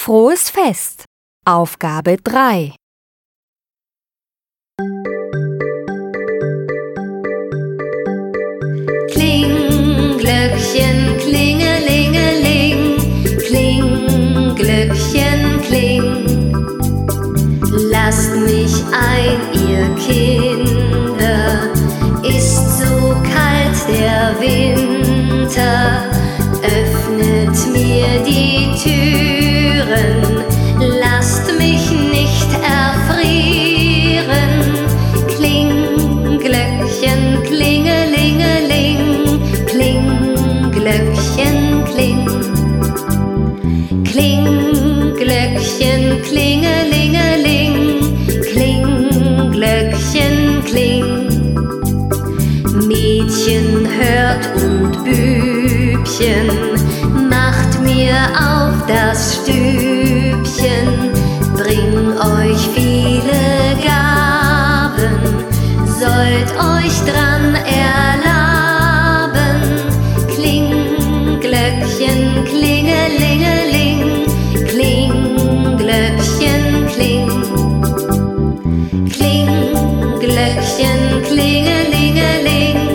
Frohes Fest! Aufgabe 3. Kling, Glöckchen, klingelingeling, kling, Glöckchen, kling. Lasst mich ein, ihr Kinder, ist so kalt der Winter. Öffnet mir die Türen, lasst mich nicht erfrieren. Kling, Glöckchen, klingelingeling, kling, Glöckchen, kling. Kling, Glöckchen, klingelingeling, kling, Glöckchen, kling. Mädchen hört und Bübchen, macht mir auf das Stübchen, bring euch viele Gaben, sollt euch dran erlaben. Kling, Glöckchen, klingelingeling, kling, Glöckchen, kling. Kling, Glöckchen, klingelingeling,